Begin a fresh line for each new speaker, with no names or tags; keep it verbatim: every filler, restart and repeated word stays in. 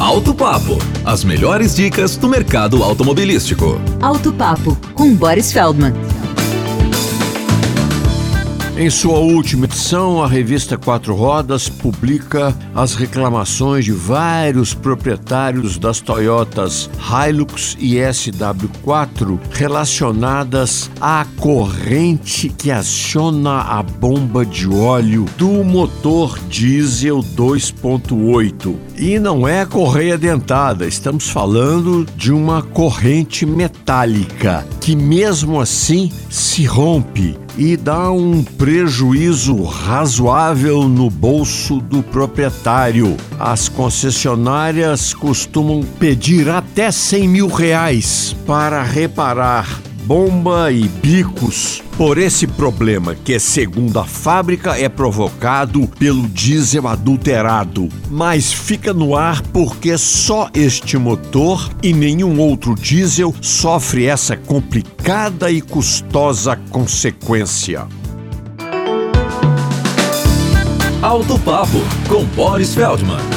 Auto Papo, as melhores dicas do mercado automobilístico.
Auto Papo, com Boris Feldman.
Em sua última edição, a revista Quatro Rodas publica as reclamações de vários proprietários das Toyotas Hilux e S W quatro relacionadas à corrente que aciona a bomba de óleo do motor diesel dois ponto oito. E não é correia dentada, estamos falando de uma corrente metálica que mesmo assim se rompe e dá um prejuízo razoável no bolso do proprietário. As concessionárias costumam pedir até cem mil reais para reparar bomba e bicos por esse problema que, segundo a fábrica, é provocado pelo diesel adulterado. Mas fica no ar porque só este motor e nenhum outro diesel sofre essa complicada e custosa consequência.
Auto Papo, com Boris Feldman.